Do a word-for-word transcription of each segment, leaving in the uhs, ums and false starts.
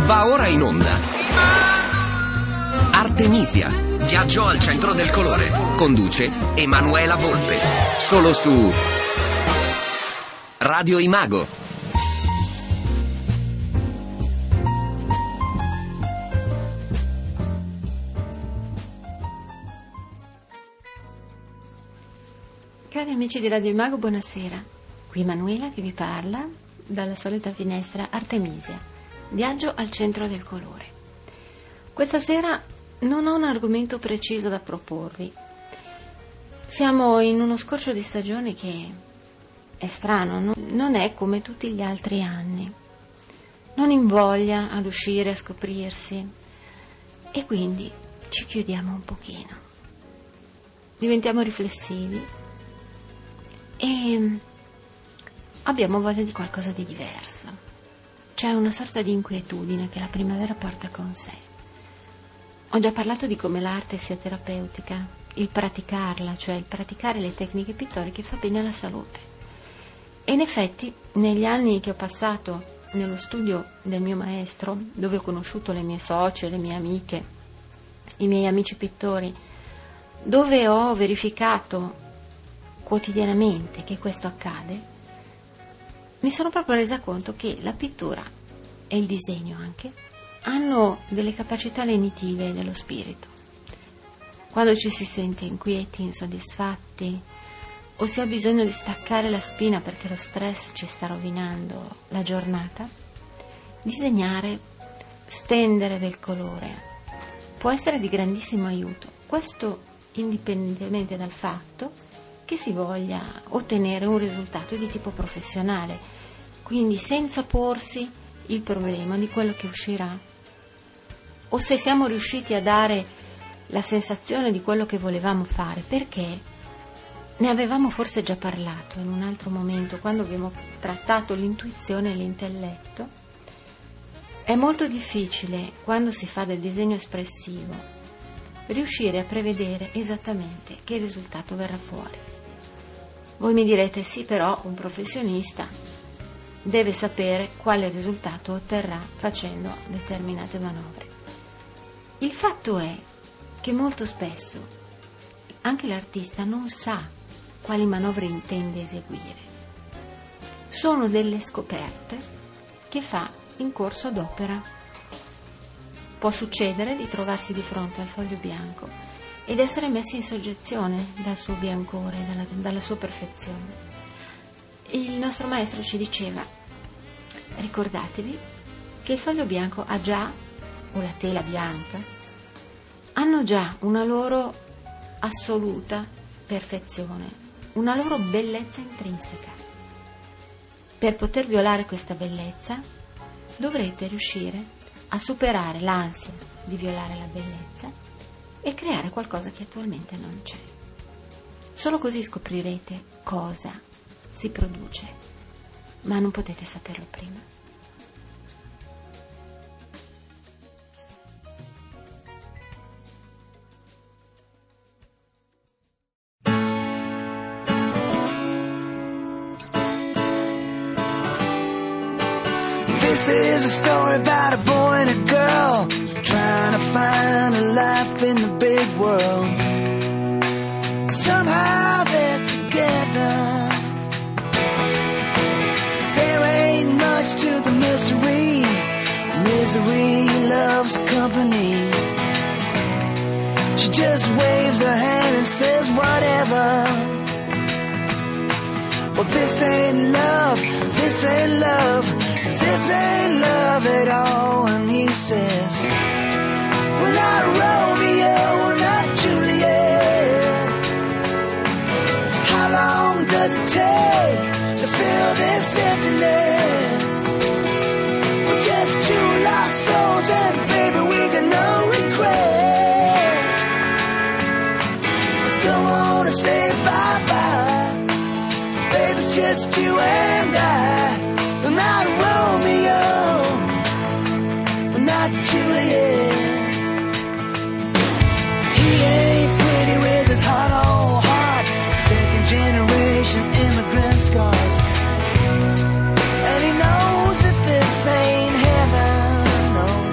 Va ora in onda Artemisia, viaggio al centro del colore. Conduce Emanuela Volpe. Solo su Radio Imago. Cari amici di Radio Imago, buonasera. Qui Emanuela che vi parla dalla solita finestra Artemisia, viaggio al centro del colore. Questa sera non ho un argomento preciso da proporvi. Siamo in uno scorcio di stagione che è strano, non è come tutti gli altri anni. Non invoglia ad uscire, a scoprirsi, e quindi ci chiudiamo un pochino. Diventiamo riflessivi e abbiamo voglia di qualcosa di diverso. C'è una sorta di inquietudine che la primavera porta con sé. Ho già parlato di come l'arte sia terapeutica, il praticarla, cioè il praticare le tecniche pittoriche, fa bene alla salute. E in effetti, negli anni che ho passato nello studio del mio maestro, dove ho conosciuto le mie socie, le mie amiche, i miei amici pittori, dove ho verificato quotidianamente che questo accade, mi sono proprio resa conto che la pittura e il disegno anche hanno delle capacità lenitive dello spirito. Quando ci si sente inquieti, insoddisfatti, o si ha bisogno di staccare la spina perché lo stress ci sta rovinando la giornata, disegnare, stendere del colore può essere di grandissimo aiuto. Questo indipendentemente dal fatto che si voglia ottenere un risultato di tipo professionale, quindi senza porsi il problema di quello che uscirà, o se siamo riusciti a dare la sensazione di quello che volevamo fare, perché ne avevamo forse già parlato in un altro momento, quando abbiamo trattato l'intuizione e l'intelletto. È molto difficile, quando si fa del disegno espressivo, riuscire a prevedere esattamente che risultato verrà fuori. Voi mi direte, sì, però un professionista deve sapere quale risultato otterrà facendo determinate manovre. Il fatto è che molto spesso anche l'artista non sa quali manovre intende eseguire. Sono delle scoperte che fa in corso d'opera. Può succedere di trovarsi di fronte al foglio bianco ed essere messi in soggezione dal suo biancore, dalla, dalla sua perfezione. Il nostro maestro ci diceva: ricordatevi che il foglio bianco ha già, o la tela bianca, hanno già una loro assoluta perfezione, una loro bellezza intrinseca. Per poter violare questa bellezza dovrete riuscire a superare l'ansia di violare la bellezza e creare qualcosa che attualmente non c'è. Solo così scoprirete cosa si produce, ma non potete saperlo prima. This is a story about a boy and a girl trying to find a life in the big world. Somehow they're together. There ain't much to the mystery. Misery loves company. She just waves her hand and says whatever. Well, this ain't love, this ain't love, this ain't love at all. And he says, we're not Romeo, we're not Juliet. How long does it take to fill this emptiness? We're just two lost souls and baby we got no regrets. Don't wanna say bye-bye, baby it's just you and I. We're not Romeo, we're not Juliet. He ain't pretty with his heart on heart, second generation immigrant scars. And he knows that this ain't heaven, no.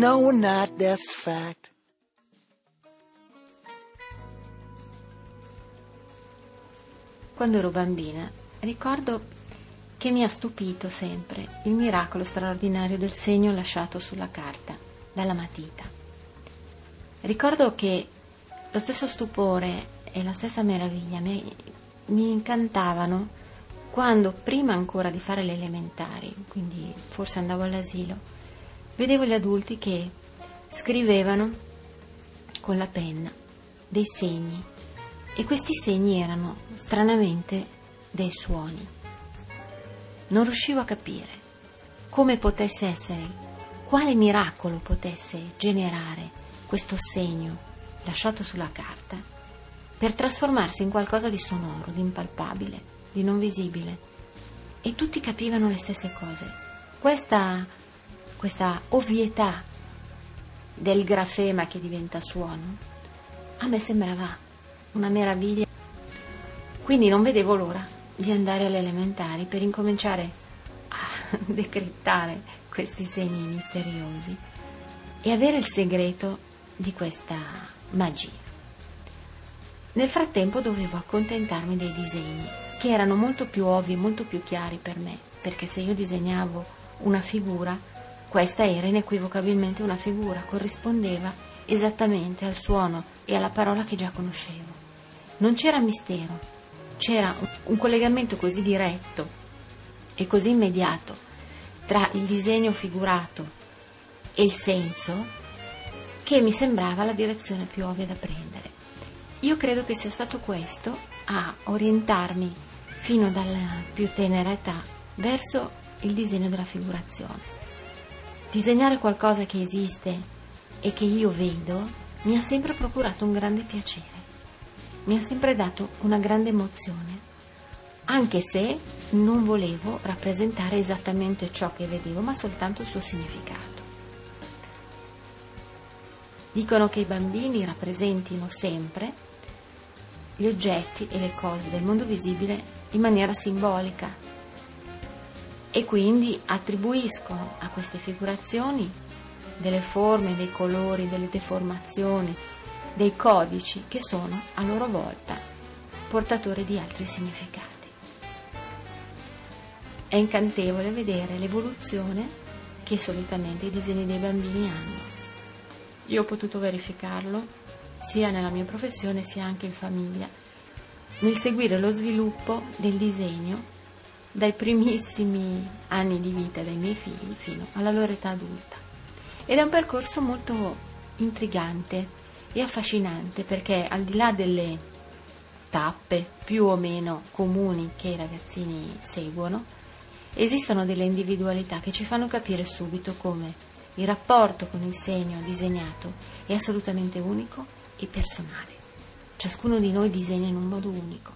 no, we're not, that's fact. Quando ero bambina, ricordo che mi ha stupito sempre il miracolo straordinario del segno lasciato sulla carta dalla matita. Ricordo che lo stesso stupore e la stessa meraviglia mi, mi incantavano quando, prima ancora di fare le elementari, quindi forse andavo all'asilo, vedevo gli adulti che scrivevano con la penna dei segni, e questi segni erano stranamente dei suoni. Non riuscivo a capire come potesse essere, quale miracolo potesse generare questo segno lasciato sulla carta per trasformarsi in qualcosa di sonoro, di impalpabile, di non visibile, e tutti capivano le stesse cose. Questa, questa ovvietà del grafema che diventa suono a me sembrava una meraviglia. Quindi non vedevo l'ora di andare alle elementari per incominciare a decrittare questi segni misteriosi e avere il segreto di questa magia. Nel frattempo dovevo accontentarmi dei disegni, che erano molto più ovvi, molto più chiari per me, perché se io disegnavo una figura, questa era inequivocabilmente una figura, corrispondeva esattamente al suono e alla parola che già conoscevo. Non c'era mistero, c'era un collegamento così diretto e così immediato tra il disegno figurato e il senso che mi sembrava la direzione più ovvia da prendere. Io credo che sia stato questo a orientarmi fino dalla più tenera età verso il disegno della figurazione. Disegnare qualcosa che esiste e che io vedo mi ha sempre procurato un grande piacere. Mi ha sempre dato una grande emozione, anche se non volevo rappresentare esattamente ciò che vedevo, ma soltanto il suo significato. Dicono che i bambini rappresentino sempre gli oggetti e le cose del mondo visibile in maniera simbolica e quindi attribuiscono a queste figurazioni delle forme, dei colori, delle deformazioni, dei codici che sono a loro volta portatori di altri significati. È incantevole vedere l'evoluzione che solitamente i disegni dei bambini hanno. Io ho potuto verificarlo sia nella mia professione sia anche in famiglia, nel seguire lo sviluppo del disegno dai primissimi anni di vita dei miei figli fino alla loro età adulta. Ed è un percorso molto intrigante e affascinante, perché al di là delle tappe più o meno comuni che i ragazzini seguono, esistono delle individualità che ci fanno capire subito come il rapporto con il segno disegnato è assolutamente unico e personale. Ciascuno di noi disegna in un modo unico.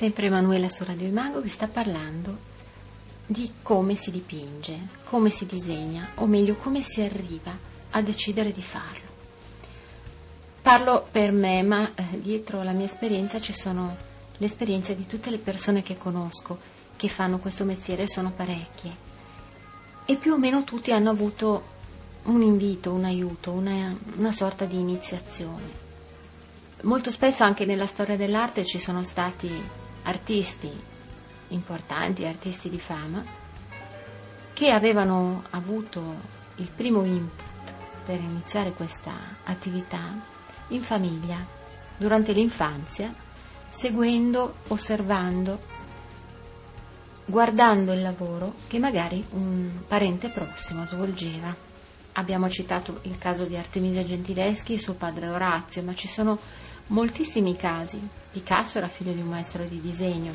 Sempre Emanuela su Radio Imago vi sta parlando di come si dipinge, come si disegna, o meglio come si arriva a decidere di farlo. Parlo per me, ma eh, dietro la mia esperienza ci sono le esperienze di tutte le persone che conosco che fanno questo mestiere, sono parecchie, e più o meno tutti hanno avuto un invito, un aiuto, una, una sorta di iniziazione. Molto spesso anche nella storia dell'arte ci sono stati artisti importanti, artisti di fama, che avevano avuto il primo input per iniziare questa attività in famiglia, durante l'infanzia, seguendo, osservando, guardando il lavoro che magari un parente prossimo svolgeva. Abbiamo citato il caso di Artemisia Gentileschi e suo padre Orazio, ma ci sono moltissimi casi. Picasso era figlio di un maestro di disegno,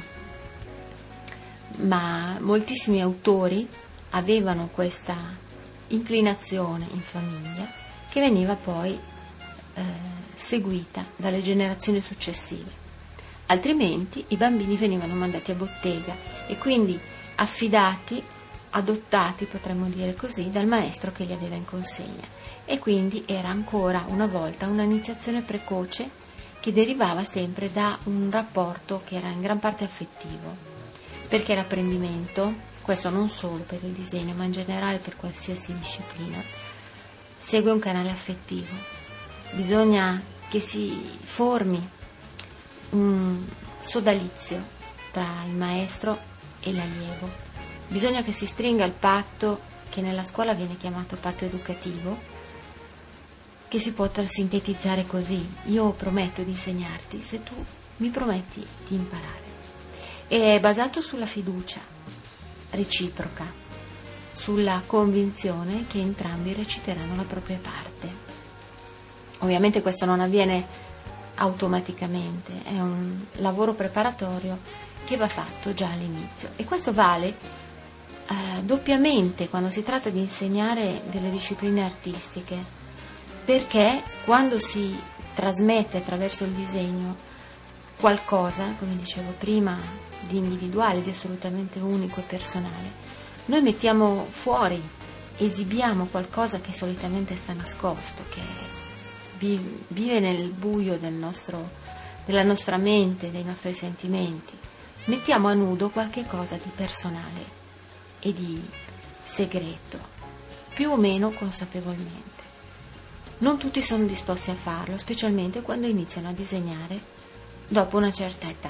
ma moltissimi autori avevano questa inclinazione in famiglia che veniva poi eh, seguita dalle generazioni successive. Altrimenti i bambini venivano mandati a bottega e quindi affidati, adottati, potremmo dire così, dal maestro che li aveva in consegna, e quindi era ancora una volta un'iniziazione precoce che derivava sempre da un rapporto che era in gran parte affettivo, perché l'apprendimento, questo non solo per il disegno ma in generale per qualsiasi disciplina, segue un canale affettivo. Bisogna che si formi un sodalizio tra il maestro e l'allievo, bisogna che si stringa il patto che nella scuola viene chiamato patto educativo, che si può sintetizzare così: io prometto di insegnarti se tu mi prometti di imparare. E è basato sulla fiducia reciproca, sulla convinzione che entrambi reciteranno la propria parte. Ovviamente questo non avviene automaticamente, è un lavoro preparatorio che va fatto già all'inizio, e questo vale eh, doppiamente quando si tratta di insegnare delle discipline artistiche, perché quando si trasmette attraverso il disegno qualcosa, come dicevo prima, di individuale, di assolutamente unico e personale, noi mettiamo fuori, esibiamo qualcosa che solitamente sta nascosto, che vive nel buio del nostro, della nostra mente, dei nostri sentimenti. Mettiamo a nudo qualche cosa di personale e di segreto, più o meno consapevolmente. Non tutti sono disposti a farlo, specialmente quando iniziano a disegnare dopo una certa età.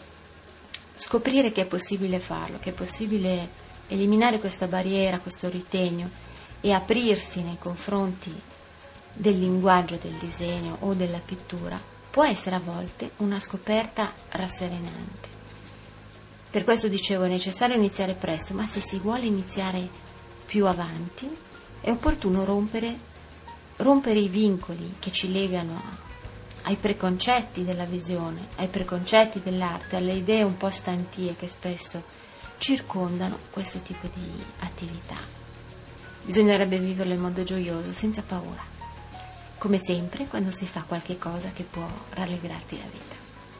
Scoprire che è possibile farlo, che è possibile eliminare questa barriera, questo ritegno, e aprirsi nei confronti del linguaggio del disegno o della pittura può essere a volte una scoperta rasserenante. Per questo dicevo, è necessario iniziare presto, ma se si vuole iniziare più avanti è opportuno rompere, rompere i vincoli che ci legano ai preconcetti della visione, ai preconcetti dell'arte, alle idee un po' stantie che spesso circondano questo tipo di attività. Bisognerebbe viverlo in modo gioioso, senza paura, come sempre quando si fa qualche cosa che può rallegrarti la vita.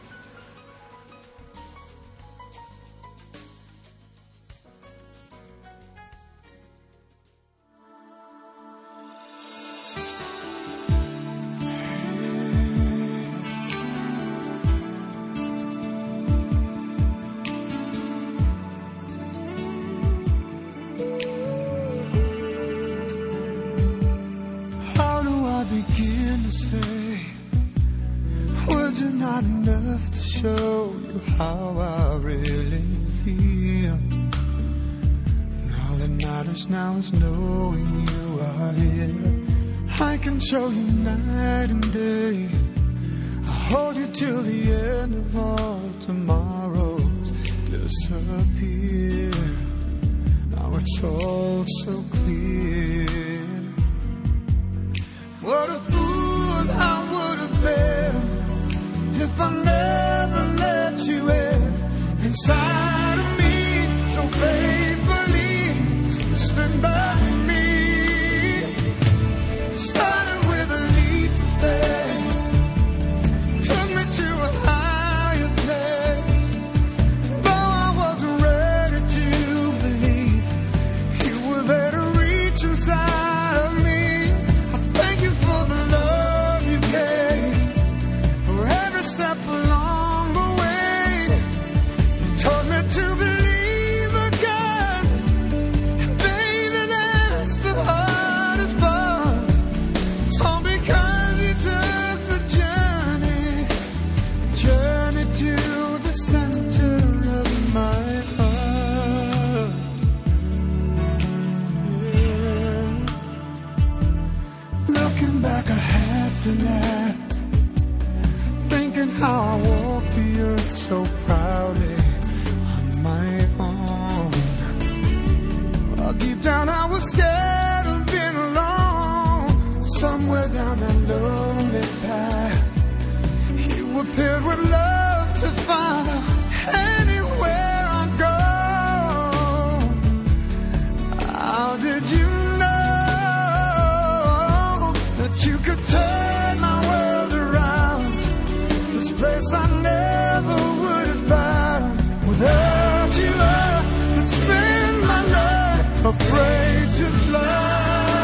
Begin to say words are not enough to show you how I really feel. And all that matters now is knowing you are here. I can show you night and day. I'll hold you till the end of all tomorrows disappear. Now it's all so clear. What a fool I would have been if I never let you in inside of me so faithfully. Stand by me. Started with a leap of faith, took me to a higher place. lonely path. You were paired with love to follow anywhere I go. How did you know that you could turn my world around? This place I never would have found. Without you I could spend my life afraid to fly.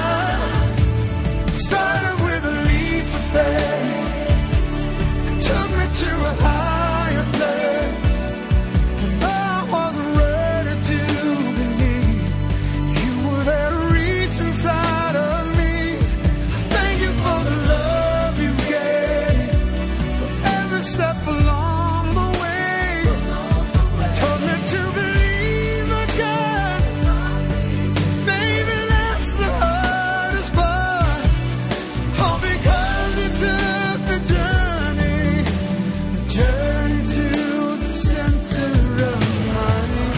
Started with a leap of faith, took me to a higher place. And I wasn't ready to believe you were there to reach inside of me. Thank you for the love you gave, for every step along the way. Taught me to believe again. Baby, that's the hardest part. All because you took the journey, the journey to the center of my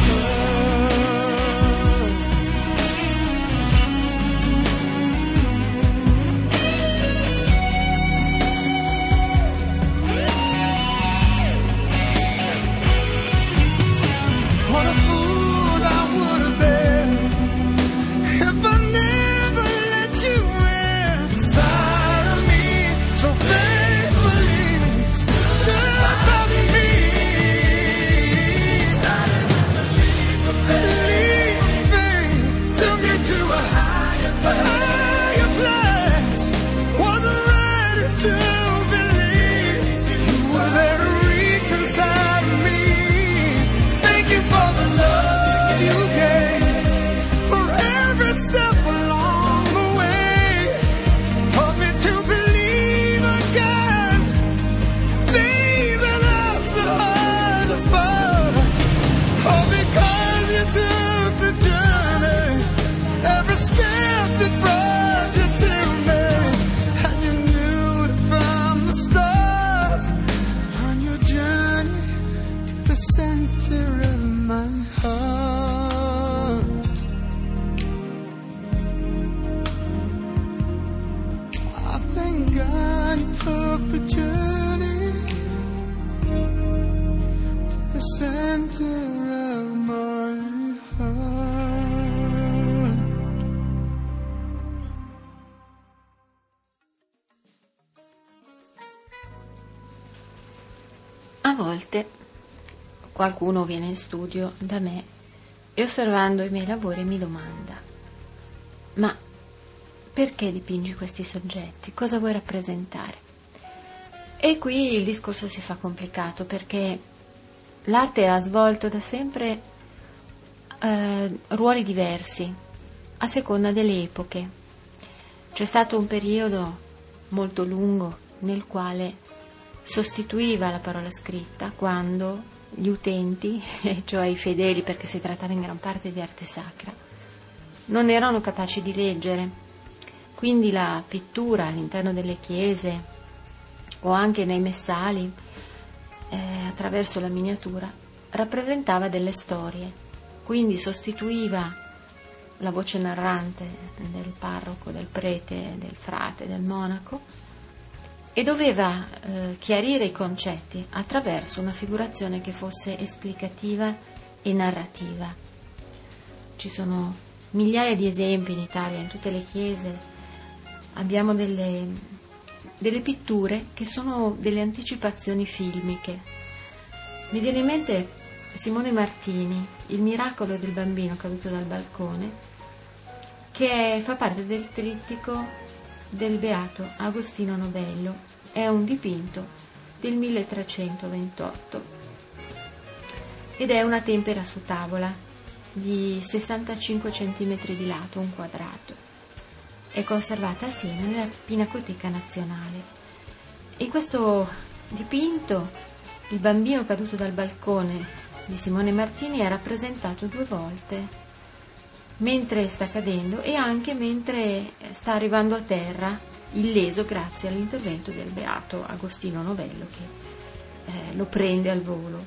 What a fool I would have been if I never let you inside of me so faithfully. Stood by me, believing, took me to a higher place. Wasn't ready to believe you were there to reach inside of me. Thank you for the love you gave, for every step along the way. Taught me to believe again. Baby, that's the hardest part. All because you took the journey, every step that brought you to me. And you knew it from the start on your journey to the center of my heart. I thank God you took the journey to the center of my heart. A volte qualcuno viene in studio da me e osservando i miei lavori mi domanda: ma perché dipingi questi soggetti? Cosa vuoi rappresentare? E qui il discorso si fa complicato, perché l'arte ha svolto da sempre eh, ruoli diversi a seconda delle epoche. C'è stato un periodo molto lungo nel quale sostituiva la parola scritta quando gli utenti, cioè i fedeli, perché si trattava in gran parte di arte sacra, non erano capaci di leggere. Quindi la pittura all'interno delle chiese o anche nei messali, eh, attraverso la miniatura, rappresentava delle storie, quindi sostituiva la voce narrante del parroco, del prete, del frate, del monaco, e doveva eh, chiarire i concetti attraverso una figurazione che fosse esplicativa e narrativa. Ci sono migliaia di esempi in Italia, in tutte le chiese abbiamo delle, delle pitture che sono delle anticipazioni filmiche. Mi viene in mente Simone Martini, Il miracolo del bambino caduto dal balcone, che fa parte del trittico del beato Agostino Novello. È un dipinto del milletrecentoventotto ed è una tempera su tavola di sessantacinque centimetri di lato, un quadrato. È conservata a Siena nella Pinacoteca Nazionale. In questo dipinto il bambino caduto dal balcone di Simone Martini è rappresentato due volte, mentre sta cadendo e anche mentre sta arrivando a terra, illeso grazie all'intervento del beato Agostino Novello che eh, lo prende al volo.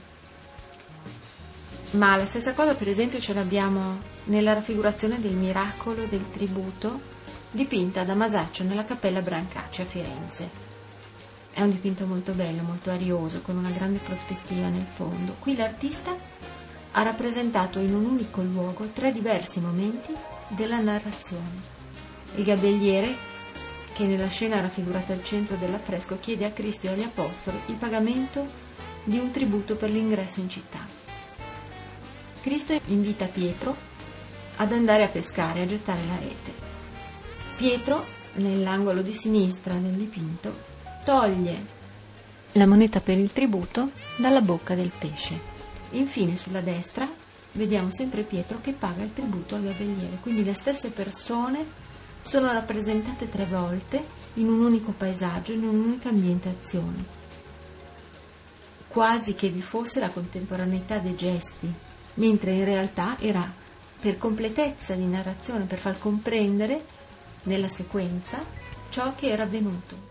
Ma la stessa cosa per esempio ce l'abbiamo nella raffigurazione del miracolo del tributo dipinta da Masaccio nella Cappella Brancacci a Firenze. È un dipinto molto bello, molto arioso, con una grande prospettiva nel fondo. Qui l'artista ha rappresentato in un unico luogo tre diversi momenti della narrazione. Il gabelliere, che nella scena raffigurata al centro dell'affresco, chiede a Cristo e agli Apostoli il pagamento di un tributo per l'ingresso in città. Cristo invita Pietro ad andare a pescare, a gettare la rete. Pietro, nell'angolo di sinistra del dipinto, toglie la moneta per il tributo dalla bocca del pesce. Infine, sulla destra, vediamo sempre Pietro che paga il tributo al gabelliere. Quindi le stesse persone sono rappresentate tre volte in un unico paesaggio, in un'unica ambientazione, quasi che vi fosse la contemporaneità dei gesti, mentre in realtà era per completezza di narrazione, per far comprendere nella sequenza ciò che era avvenuto.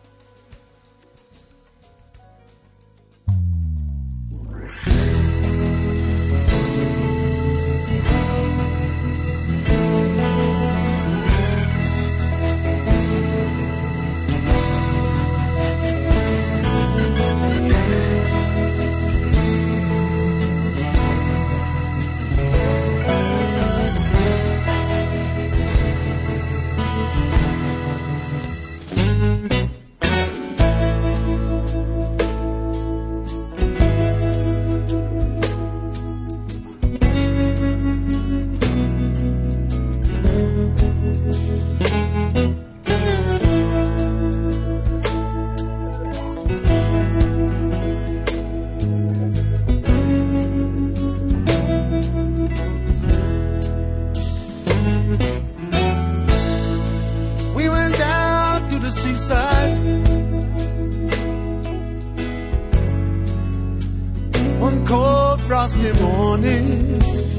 Frosty morning,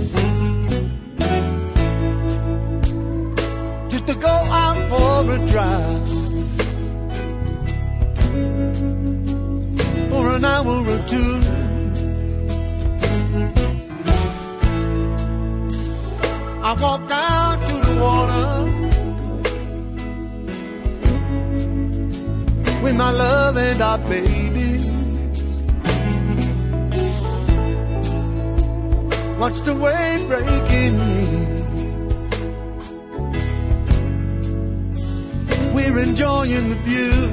just to go out for a drive for an hour or two. I walked down to the water with my love and our baby. Watch the wave breaking in. We're enjoying the view.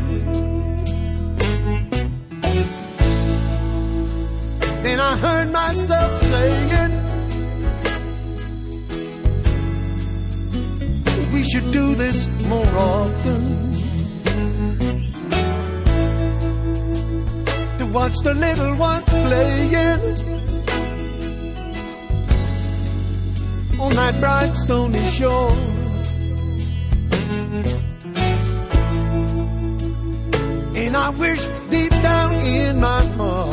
Then I heard myself saying, we should do this more often. To watch the little ones playing on that bright stony shore. And I wish deep down in my heart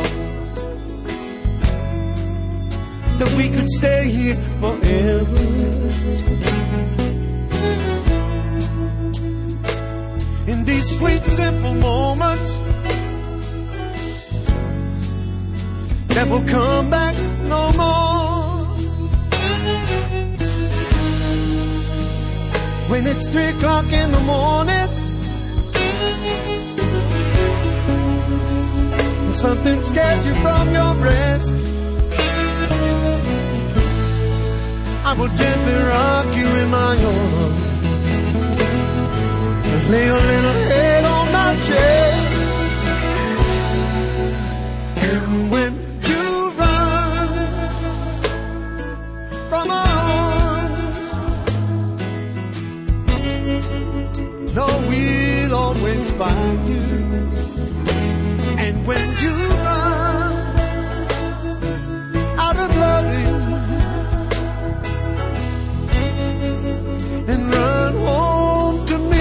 that we could stay here forever. In these sweet simple moments that will come back no more. When it's three o'clock in the morning and something scared you from your rest, I will gently rock you in my arms and lay a little head on my chest. And when you run from us, no, we'll always find you. And when you run out of loving and run home to me,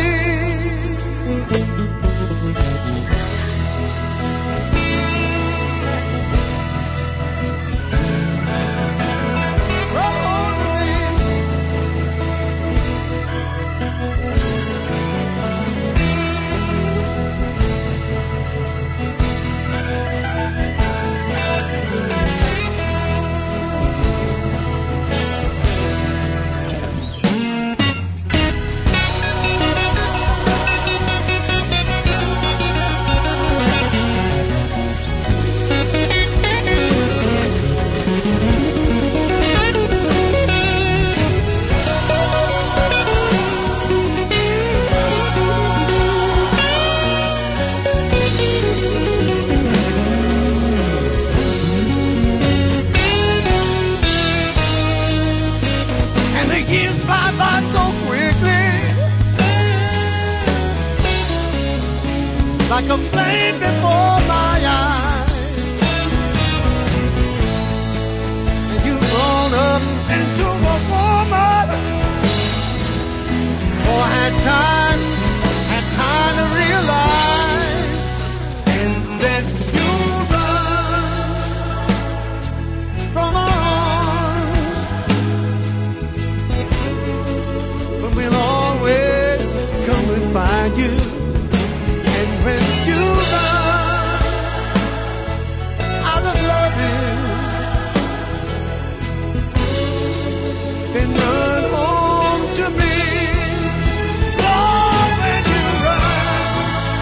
run home to me. like a flame before my eyes. And you've grown up into a woman, or had time, had time to realize, and then you run from our arms, but we'll always come and find you. And when you run out of loving, then run home to me. Lord, when you run,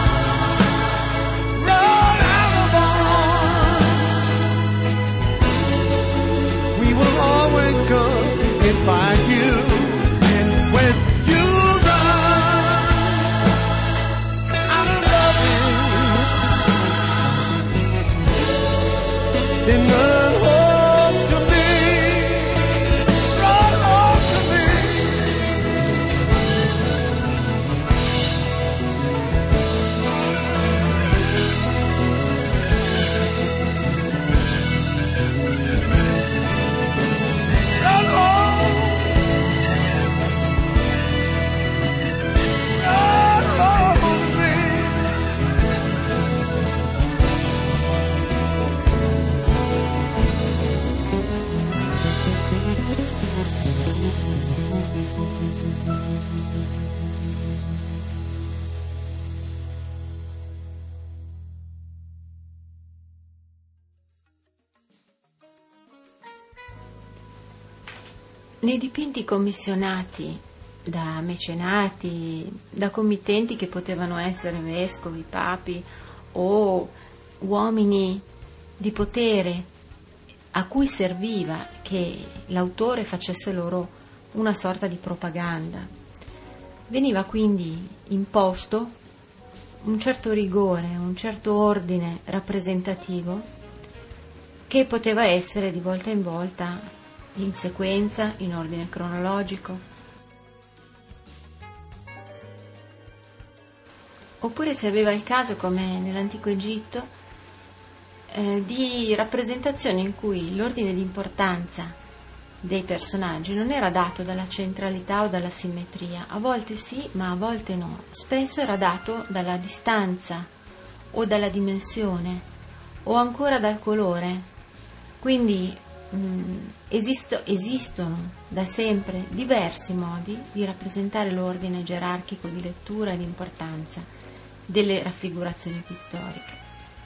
run out of arms, we will always come and find you. And when you then run home to me, run home to me. Run home, run home to me. Nei dipinti commissionati da mecenati, da committenti che potevano essere vescovi, papi o uomini di potere a cui serviva che l'autore facesse loro una sorta di propaganda, veniva quindi imposto un certo rigore, un certo ordine rappresentativo che poteva essere di volta in volta in sequenza, in ordine cronologico, oppure se aveva il caso, come nell'antico Egitto, eh, di rappresentazioni in cui l'ordine di importanza dei personaggi non era dato dalla centralità o dalla simmetria, a volte sì, ma a volte no, spesso era dato dalla distanza o dalla dimensione o ancora dal colore. Quindi Esisto, esistono da sempre diversi modi di rappresentare l'ordine gerarchico di lettura e di importanza delle raffigurazioni pittoriche.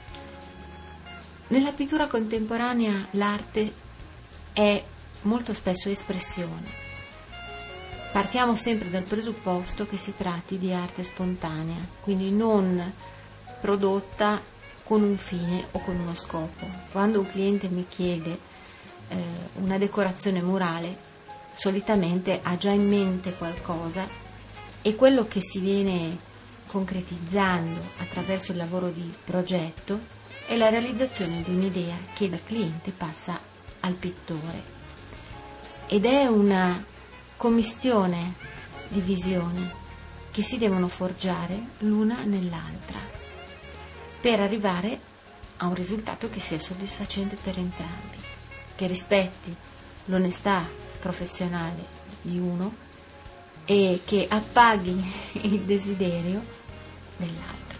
Nella pittura contemporanea l'arte è molto spesso espressione. Partiamo sempre dal presupposto che si tratti di arte spontanea, quindi non prodotta con un fine o con uno scopo. Quando un cliente mi chiede una decorazione murale, solitamente ha già in mente qualcosa e quello che si viene concretizzando attraverso il lavoro di progetto è la realizzazione di un'idea che dal cliente passa al pittore, ed è una commistione di visioni che si devono forgiare l'una nell'altra per arrivare a un risultato che sia soddisfacente per entrambi, che rispetti l'onestà professionale di uno e che appaghi il desiderio dell'altro.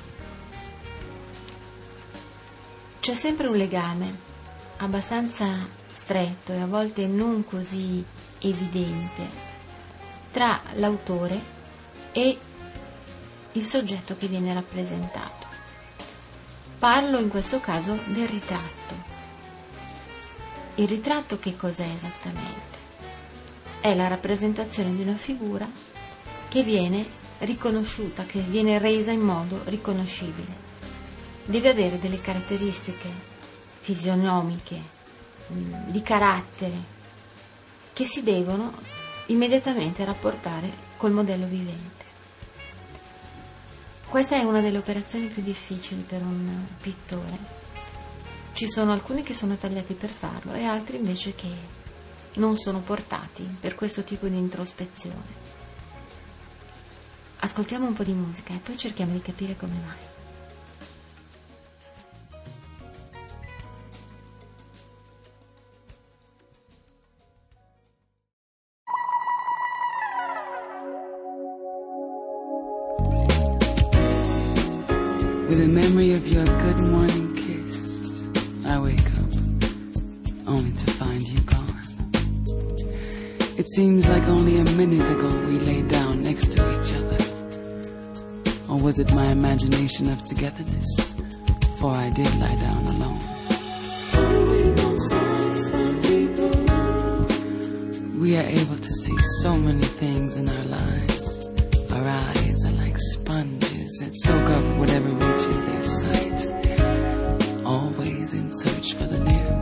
C'è sempre un legame abbastanza stretto e a volte non così evidente tra l'autore e il soggetto che viene rappresentato. Parlo in questo caso del ritratto. Il ritratto che cos'è esattamente? È la rappresentazione di una figura che viene riconosciuta, che viene resa in modo riconoscibile. Deve avere delle caratteristiche fisionomiche, di carattere, che si devono immediatamente rapportare col modello vivente. Questa è una delle operazioni più difficili per un pittore. Ci sono alcuni che sono tagliati per farlo e altri invece che non sono portati per questo tipo di introspezione. Ascoltiamo un po' di musica e poi cerchiamo di capire come mai. With the memory of your good morning kiss, I wake up, only to find you gone. It seems like only a minute ago we lay down next to each other. Or was it my imagination of togetherness? For I did lie down alone. We are able to see so many things in our lives. Our eyes are like sponges that soak up whatever reaches their sight, always in search for the new.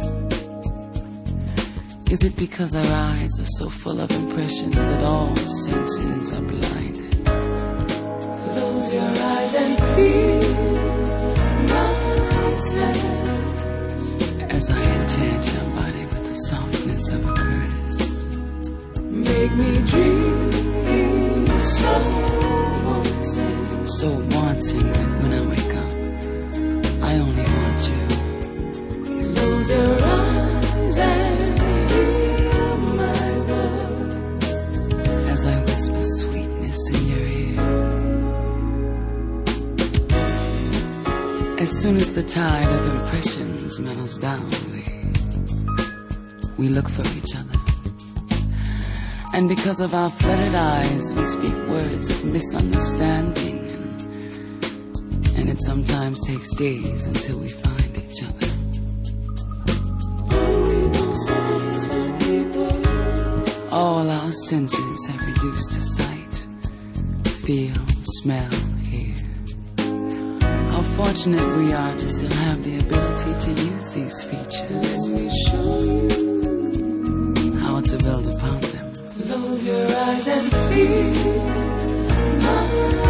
Is it because our eyes are so full of impressions that all senses are blinded? Close your eyes and feel my touch as I enchant your body with the softness of a caress. Make me dream so wanting, so wanting that when I wake up, I only want you. Close your eyes and hear my voice as I whisper sweetness in your ear. As soon as the tide of impressions mellows down, we, we look for each other. And because of our flooded eyes, we speak words of misunderstanding. And, and it sometimes takes days until we find each other. All our senses have reduced to sight. Feel, smell, hear. How fortunate we are to still have the ability to use these features. How to build upon them. Close your eyes and feel my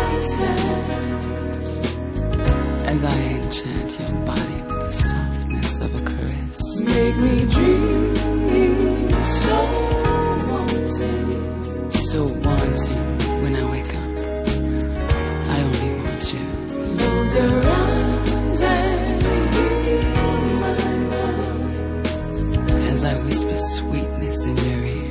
touch as I enchant your body with the softness of a caress. Make me dream so wanting, so wanting. When I wake up, I only want you. Close your eyes and hear my voice as I whisper sweetness in your ear.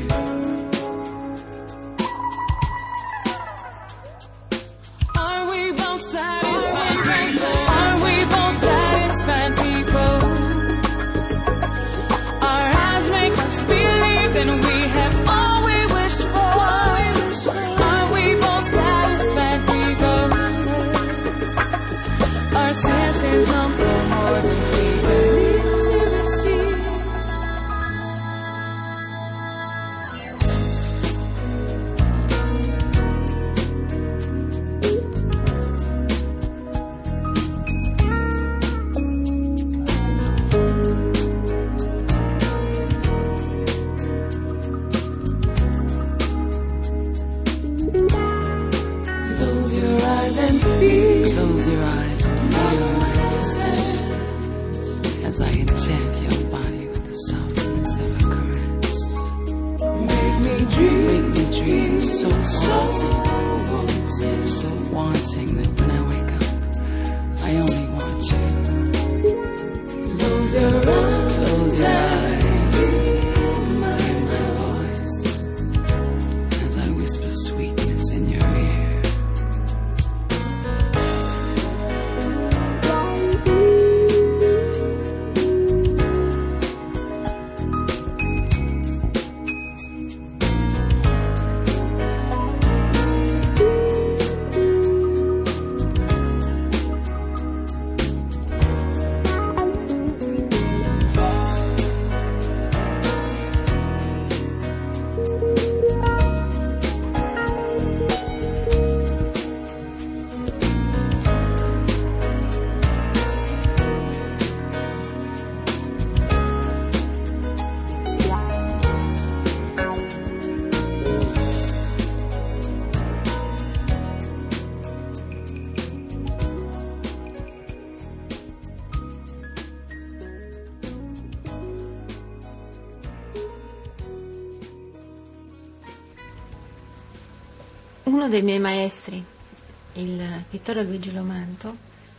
Uno dei miei maestri, il pittore Luigi Lomanto,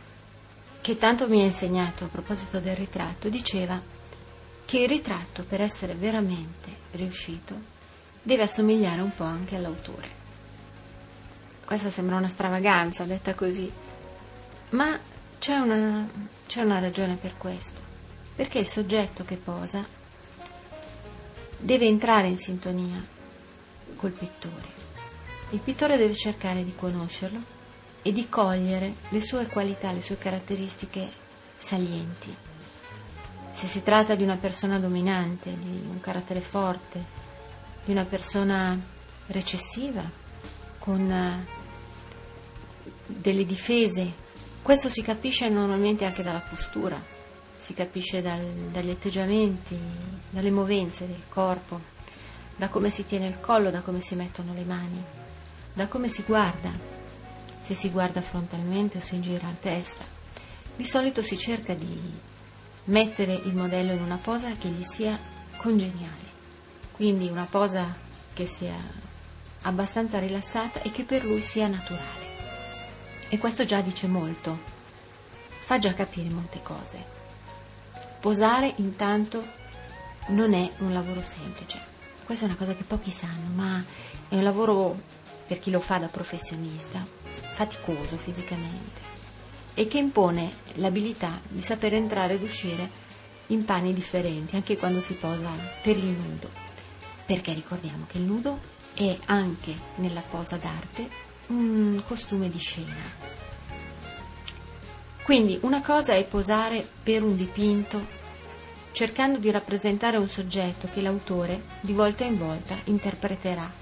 che tanto mi ha insegnato a proposito del ritratto, diceva che il ritratto, per essere veramente riuscito, deve assomigliare un po' anche all'autore. Questa sembra una stravaganza detta così, ma c'è una, c'è una ragione per questo, perché il soggetto che posa deve entrare in sintonia col pittore. Il pittore deve cercare di conoscerlo e di cogliere le sue qualità, le sue caratteristiche salienti. Se si tratta di una persona dominante, di un carattere forte, di una persona recessiva, con delle difese, questo si capisce normalmente anche dalla postura, si capisce dal, dagli atteggiamenti, dalle movenze del corpo, da come si tiene il collo, da come si mettono le mani, da come si guarda, se si guarda frontalmente o si gira la testa. Di solito si cerca di mettere il modello in una posa che gli sia congeniale, quindi una posa che sia abbastanza rilassata e che per lui sia naturale. E questo già dice molto, fa già capire molte cose. Posare intanto non è un lavoro semplice, questa è una cosa che pochi sanno, ma è un lavoro, per chi lo fa da professionista, faticoso fisicamente e che impone l'abilità di saper entrare ed uscire in panni differenti anche quando si posa per il nudo, perché ricordiamo che il nudo è anche nella posa d'arte un costume di scena. Quindi una cosa è posare per un dipinto cercando di rappresentare un soggetto che l'autore di volta in volta interpreterà.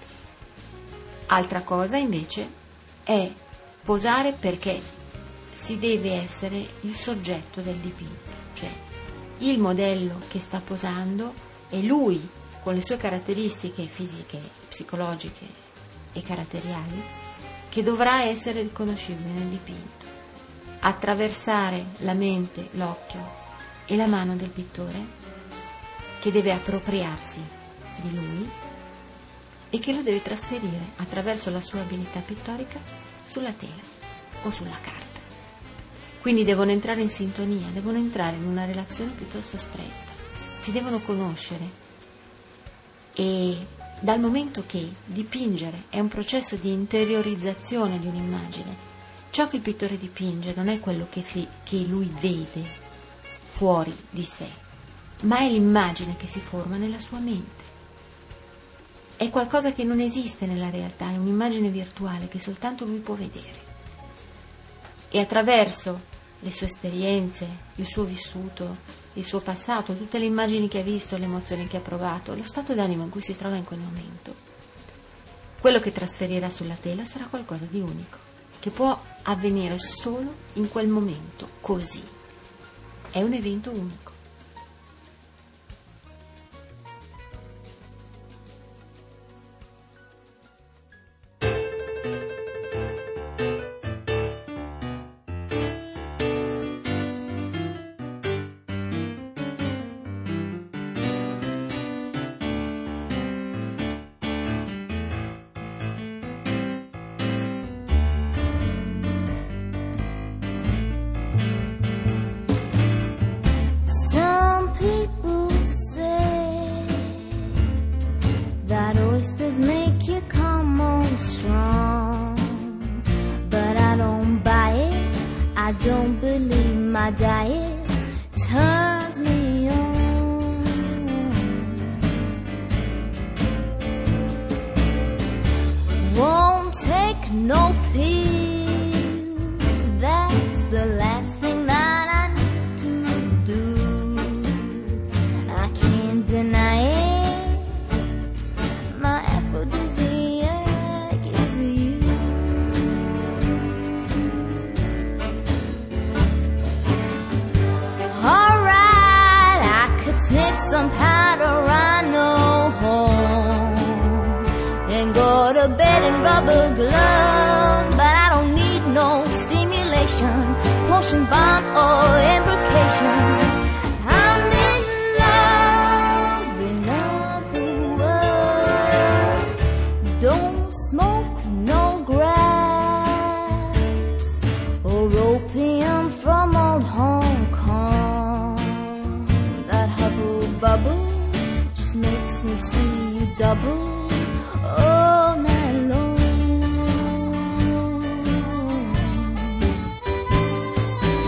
Altra cosa invece è posare perché si deve essere il soggetto del dipinto, cioè il modello che sta posando è lui con le sue caratteristiche fisiche, psicologiche e caratteriali che dovrà essere riconoscibile nel dipinto, attraversare la mente, l'occhio e la mano del pittore che deve appropriarsi di lui e che lo deve trasferire attraverso la sua abilità pittorica sulla tela o sulla carta. Quindi devono entrare in sintonia, devono entrare in una relazione piuttosto stretta, si devono conoscere e dal momento che dipingere è un processo di interiorizzazione di un'immagine, ciò che il pittore dipinge non è quello che, fi, che lui vede fuori di sé, ma è l'immagine che si forma nella sua mente. È qualcosa che non esiste nella realtà, è un'immagine virtuale che soltanto lui può vedere. E attraverso le sue esperienze, il suo vissuto, il suo passato, tutte le immagini che ha visto, le emozioni che ha provato, lo stato d'animo in cui si trova in quel momento, quello che trasferirà sulla tela sarà qualcosa di unico, che può avvenire solo in quel momento, così. È un evento unico. Oysters make you come on strong, but I don't buy it. I don't believe my diet turns me on. Won't take no pills. That's the last thing that I need to do. I can't deny it. Some powder I know home and go to bed in rubber gloves, but I don't need no stimulation, potion bomb or imbrication. I'm in love, in other words, don't smoke no grass or opium from old Hong Kong. Bubble just makes me see you double all night long.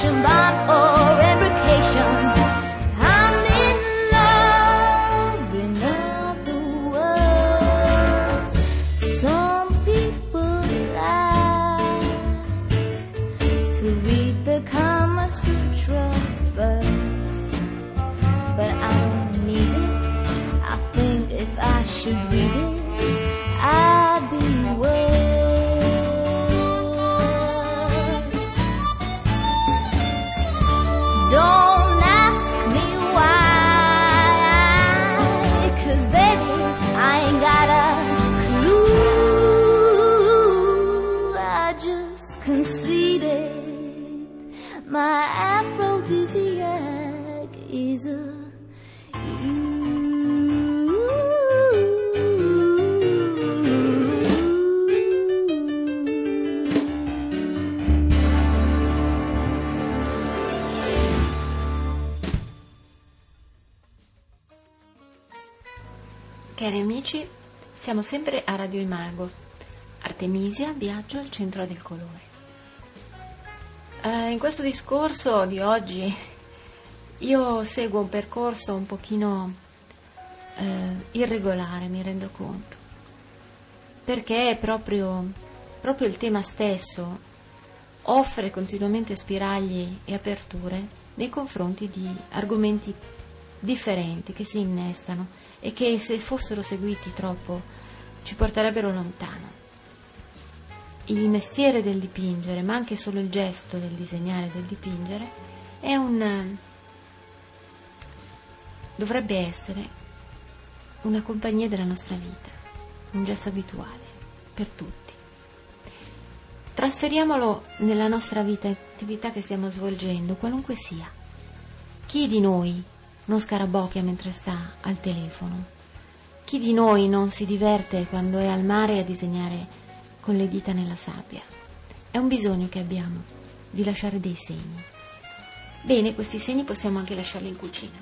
destruction, bomb or imprecation. I'm in love in other words. Some people lie to read the Kama Sutra first, but I don't need it. I think if I should read it, I'd be worse. Don't ask me why, 'cause baby, I ain't got a clue. I just conceded my aphrodisiac is a Cari amici, siamo sempre a Radio Imago, Artemisia, viaggio al centro del colore. Eh, in questo discorso di oggi io seguo un percorso un pochino eh, irregolare, mi rendo conto, perché proprio, proprio il tema stesso offre continuamente spiragli e aperture nei confronti di argomenti differenti che si innestano e che, se fossero seguiti troppo, ci porterebbero lontano. Il mestiere del dipingere, ma anche solo il gesto del disegnare e del dipingere, è un dovrebbe essere una compagnia della nostra vita, un gesto abituale per tutti. Trasferiamolo nella nostra vita, attività che stiamo svolgendo, qualunque sia. Chi di noi non scarabocchia mentre sta al telefono? Chi di noi non si diverte quando è al mare a disegnare con le dita nella sabbia? È un bisogno che abbiamo di lasciare dei segni. Bene, questi segni possiamo anche lasciarli in cucina.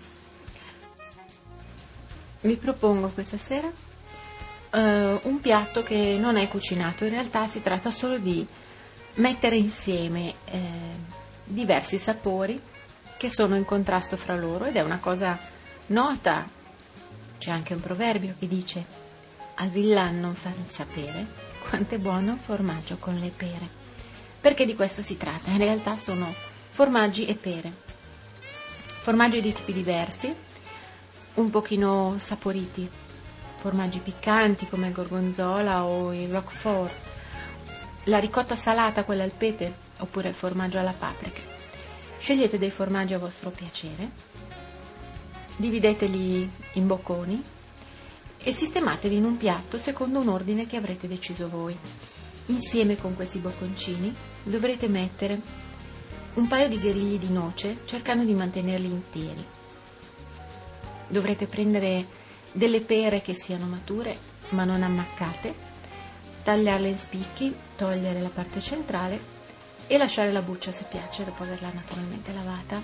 Vi propongo questa sera uh, un piatto che non è cucinato. In realtà si tratta solo di mettere insieme eh, diversi sapori che sono in contrasto fra loro, ed è una cosa nota. C'è anche un proverbio che dice: al villan non far sapere quanto è buono formaggio con le pere, perché di questo si tratta. In realtà sono formaggi e pere, formaggi di tipi diversi, un pochino saporiti, formaggi piccanti come il gorgonzola o il roquefort, la ricotta salata, quella al pepe, oppure il formaggio alla paprika. Scegliete dei formaggi a vostro piacere, divideteli in bocconi e sistemateli in un piatto secondo un ordine che avrete deciso voi. Insieme con questi bocconcini dovrete mettere un paio di gherigli di noce, cercando di mantenerli interi. Dovrete prendere delle pere che siano mature ma non ammaccate, tagliarle in spicchi, togliere la parte centrale e lasciare la buccia se piace, dopo averla naturalmente lavata.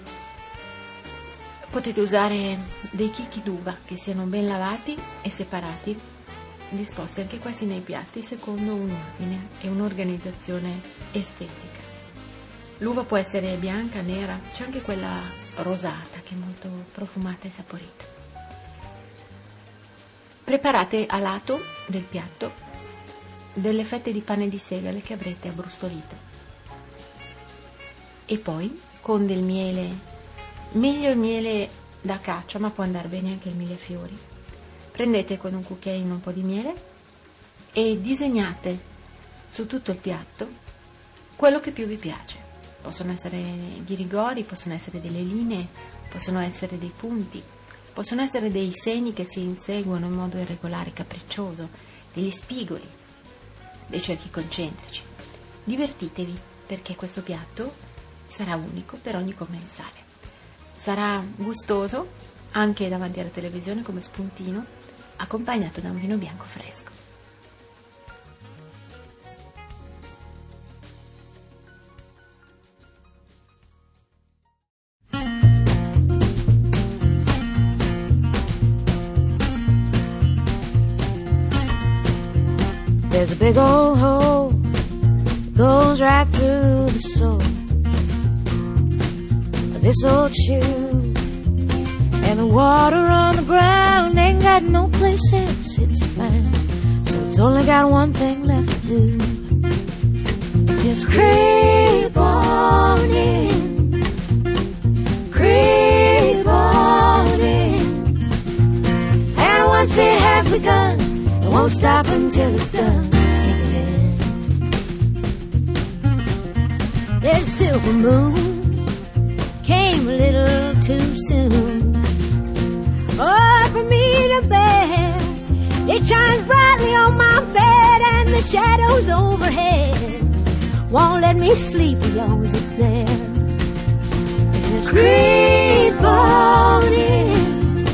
Potete usare dei chicchi d'uva che siano ben lavati e separati, disposti anche questi nei piatti secondo un ordine e un'organizzazione estetica. L'uva può essere bianca, nera, c'è anche quella rosata che è molto profumata e saporita. Preparate a lato del piatto delle fette di pane di segale che avrete abbrustolito. E poi con del miele, meglio il miele da caccia, ma può andare bene anche il millefiori. Prendete con un cucchiaino un po' di miele e disegnate su tutto il piatto quello che più vi piace. Possono essere ghirigori, possono essere delle linee, possono essere dei punti, possono essere dei segni che si inseguono in modo irregolare, capriccioso, degli spigoli, dei cerchi concentrici. Divertitevi, perché questo piatto sarà unico per ogni commensale. Sarà gustoso anche davanti alla televisione come spuntino, accompagnato da un vino bianco fresco. There's a big old hole that goes right through the soul. this old shoe. And the water on the ground ain't got no place else it's found. So it's only got one thing left to do. Just creep on in, creep on in. And once it has begun, it won't stop until it's done. Sneak it in. There's a silver moon, came a little too soon. Oh, for me to bear, it shines brightly on my bed, and the shadows overhead won't let me sleep as long as it's there. Just creep on in,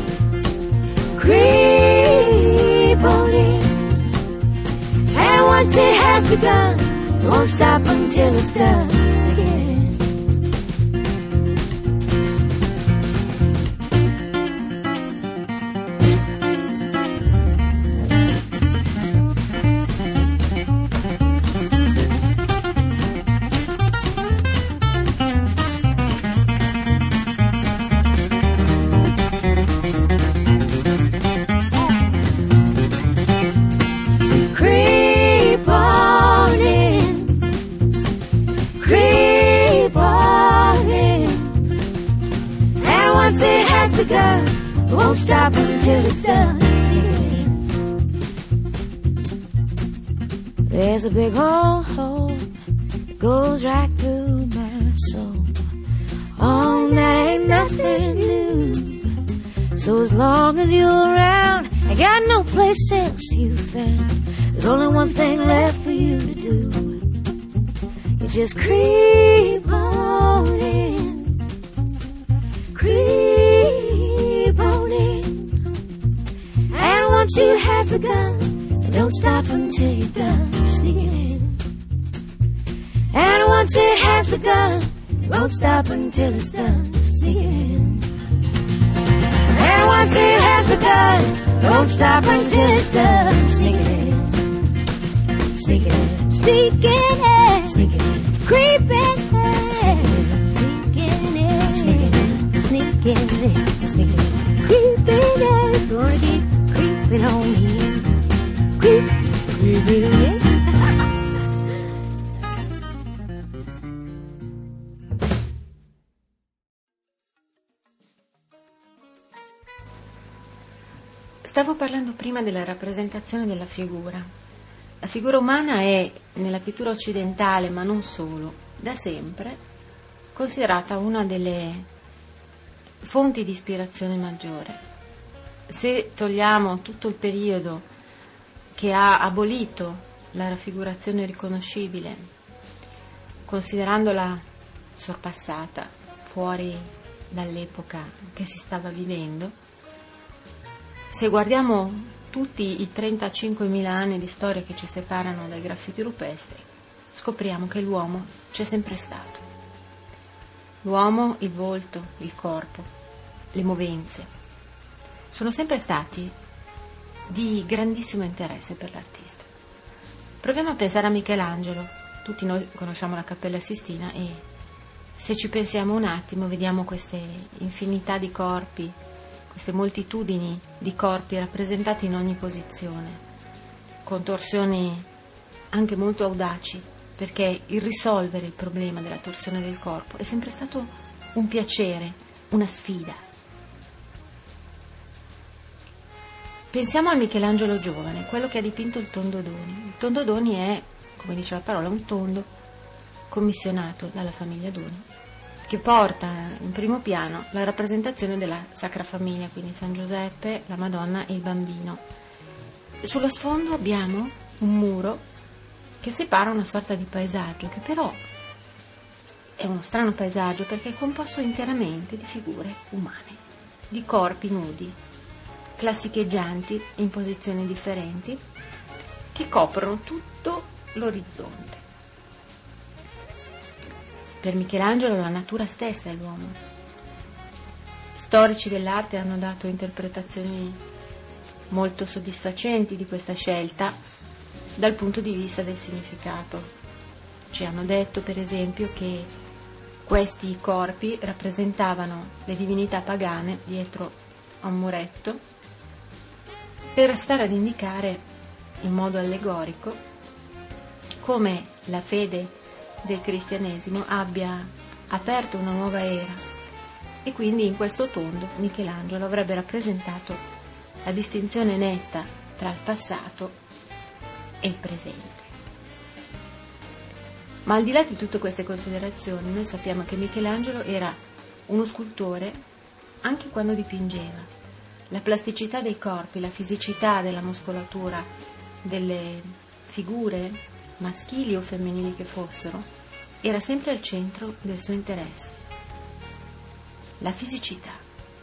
creep on in. And once it has begun, it won't stop until it's done. Sneak it in. Begun, it won't stop until it's done. There's a big old hole that goes right through my soul. Oh, that ain't nothing new. So as long as you're around, I got no place else you found. There's only one thing left for you to do. You just creep on in, creep on in. And once you have begun, don't stop until you're done. Sneak it in. And once it has begun, won't stop until it's done. Sneak it in. And once it has begun, don't stop until it's done. Sneak it in. Sneak it in. Sneak it in. Sneak it in. Creep in. Sneak it in. Sneak it in. Sneak it in. Sneak it in. Creep in. Gonna keep creeping on in. Creep, creeping on in. Stavo parlando prima della rappresentazione della figura. La figura umana è, nella pittura occidentale, ma non solo, da sempre, considerata una delle fonti di ispirazione maggiore. Se togliamo tutto il periodo che ha abolito la raffigurazione riconoscibile, considerandola sorpassata, fuori dall'epoca che si stava vivendo, se guardiamo tutti i trentacinquemila anni di storia che ci separano dai graffiti rupestri, scopriamo che l'uomo c'è sempre stato. L'uomo, il volto, il corpo, le movenze, sono sempre stati di grandissimo interesse per l'artista. Proviamo a pensare a Michelangelo. Tutti noi conosciamo la Cappella Sistina e se ci pensiamo un attimo vediamo queste infinità di corpi, queste moltitudini di corpi rappresentati in ogni posizione, con torsioni anche molto audaci, perché il risolvere il problema della torsione del corpo è sempre stato un piacere, una sfida. Pensiamo al Michelangelo giovane, quello che ha dipinto il Tondodoni. Il Tondodoni è, come dice la parola, un tondo commissionato dalla famiglia Doni, che porta in primo piano la rappresentazione della Sacra Famiglia, quindi San Giuseppe, la Madonna e il Bambino. Sullo sfondo abbiamo un muro che separa una sorta di paesaggio, che però è uno strano paesaggio perché è composto interamente di figure umane, di corpi nudi, classicheggianti in posizioni differenti, che coprono tutto l'orizzonte. Per Michelangelo la natura stessa è l'uomo. Storici dell'arte hanno dato interpretazioni molto soddisfacenti di questa scelta dal punto di vista del significato. Ci hanno detto, per esempio, che Questi corpi rappresentavano le divinità pagane dietro a un muretto per stare ad indicare in modo allegorico come la fede del cristianesimo abbia aperto una nuova era, e quindi in questo tondo Michelangelo avrebbe rappresentato la distinzione netta tra il passato e il presente. Ma al di là di tutte queste considerazioni, noi sappiamo che Michelangelo era uno scultore anche quando dipingeva. La plasticità dei corpi, la fisicità della muscolatura, delle figure maschili o femminili che fossero, era sempre al centro del suo interesse. La fisicità.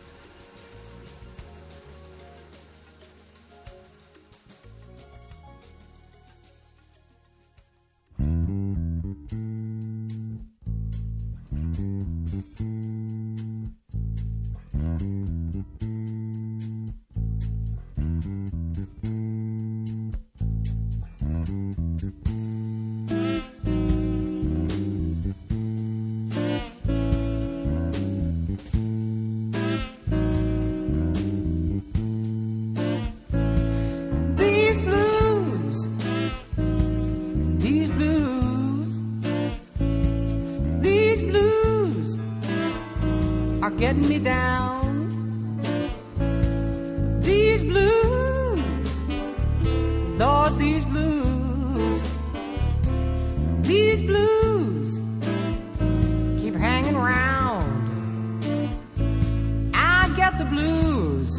Getting me down. These blues, Lord, these blues, these blues keep hanging round. I get the blues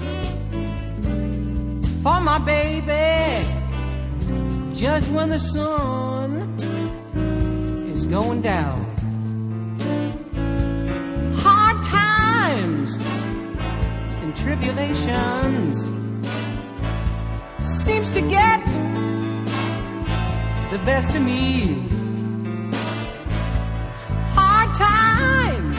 for my baby just when the sun is going down. Tribulations seems to get the best of me. Hard times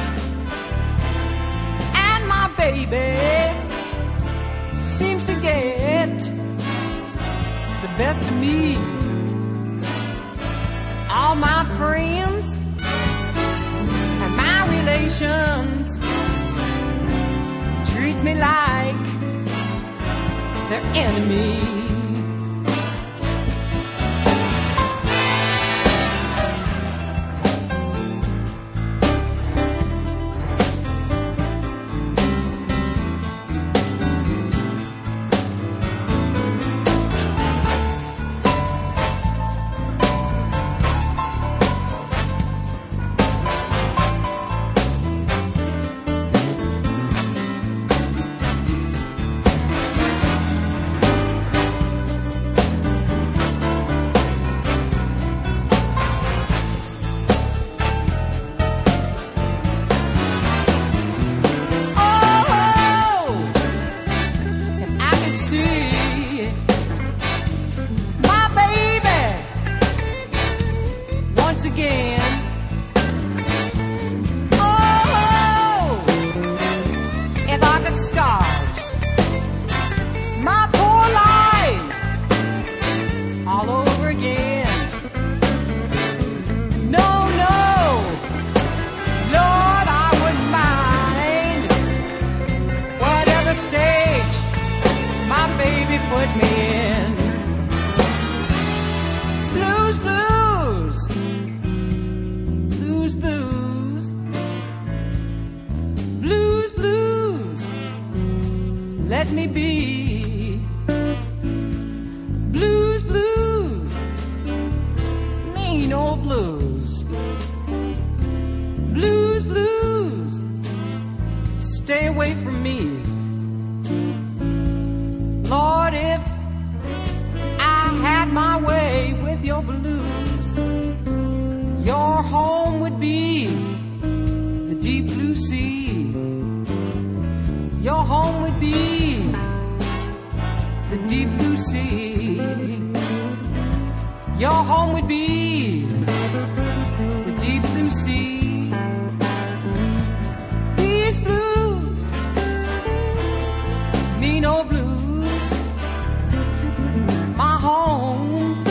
and my baby seems to get the best of me. All my friends and my relations treat me like their enemy.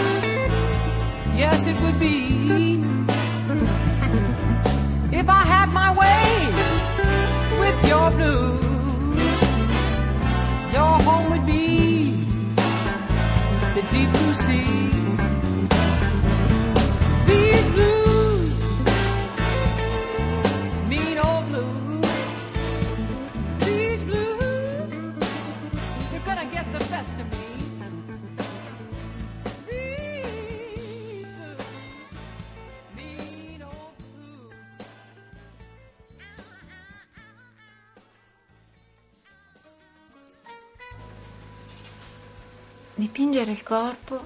If I had dipingere il corpo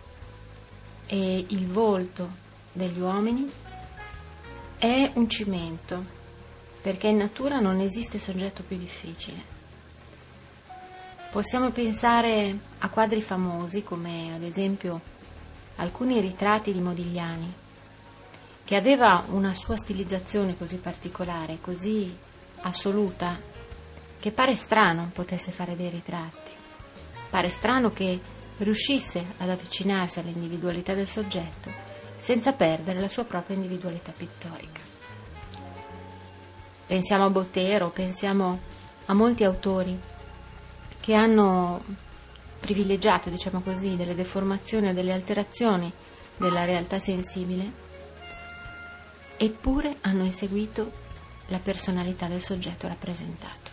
e il volto degli uomini è un cimento, perché in natura non esiste soggetto più difficile. Possiamo pensare a quadri famosi come ad esempio alcuni ritratti di Modigliani, che aveva una sua stilizzazione così particolare, così assoluta, che pare strano potesse fare dei ritratti, pare strano che riuscisse ad avvicinarsi all'individualità del soggetto senza perdere la sua propria individualità pittorica. Pensiamo a Botero, pensiamo a molti autori che hanno privilegiato, diciamo così, delle deformazioni o delle alterazioni della realtà sensibile, eppure hanno eseguito la personalità del soggetto rappresentato.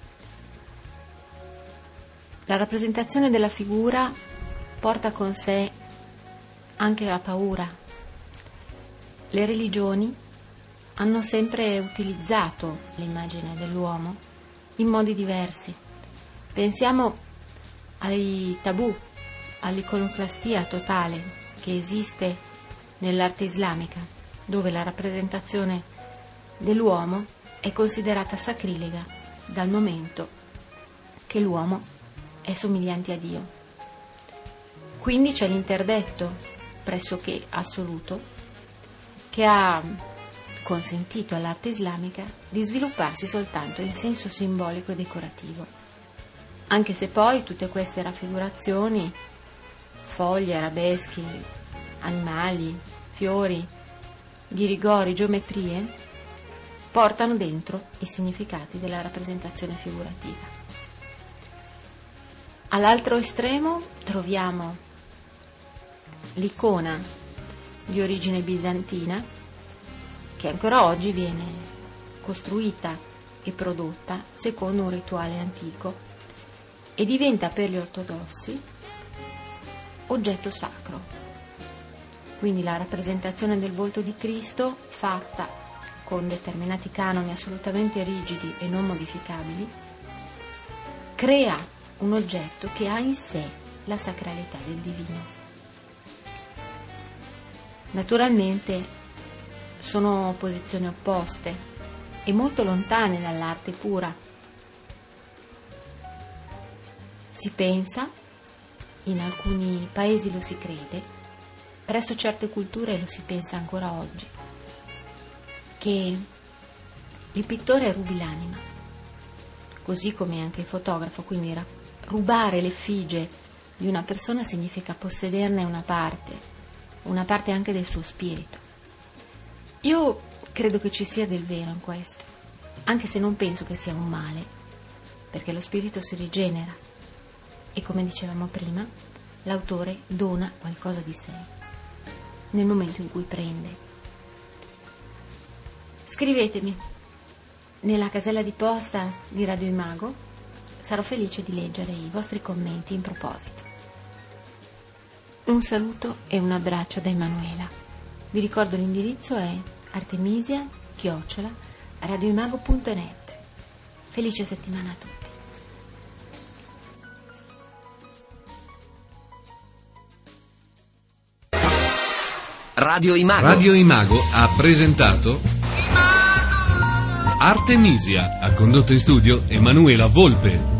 La rappresentazione della figura porta con sé anche la paura. Le religioni hanno sempre utilizzato l'immagine dell'uomo in modi diversi. Pensiamo ai tabù, all'iconoclastia totale che esiste nell'arte islamica, dove la rappresentazione dell'uomo è considerata sacrilega dal momento che l'uomo è somigliante a Dio. Quindi c'è l'interdetto pressoché assoluto che ha consentito all'arte islamica di svilupparsi soltanto in senso simbolico e decorativo. Anche se poi tutte queste raffigurazioni, foglie, arabeschi, animali, fiori, ghirigori, geometrie, portano dentro i significati della rappresentazione figurativa. All'altro estremo troviamo l'icona di origine bizantina, che ancora oggi viene costruita e prodotta secondo un rituale antico e diventa per gli ortodossi oggetto sacro. Quindi la rappresentazione del volto di Cristo, fatta con determinati canoni assolutamente rigidi e non modificabili, crea un oggetto che ha in sé la sacralità del divino. Naturalmente sono posizioni opposte e molto lontane dall'arte pura. Si pensa, in alcuni paesi lo si crede, presso certe culture lo si pensa ancora oggi, che il pittore rubi l'anima, così come anche il fotografo, quindi rubare l'effigie di una persona significa possederne una parte, una parte anche del suo spirito. Io credo che ci sia del vero in questo, anche se non penso che sia un male, perché lo spirito si rigenera e, come dicevamo prima, l'autore dona qualcosa di sé nel momento in cui prende. Scrivetemi nella casella di posta di Radio Imago, sarò felice di leggere i vostri commenti in proposito. Un saluto e un abbraccio da Emanuela. Vi ricordo l'indirizzo è artemisia chiocciola radioimago punto net. Felice settimana a tutti. Radio Imago. Radio Imago ha presentato Artemisia, ha condotto in studio Emanuela Volpe.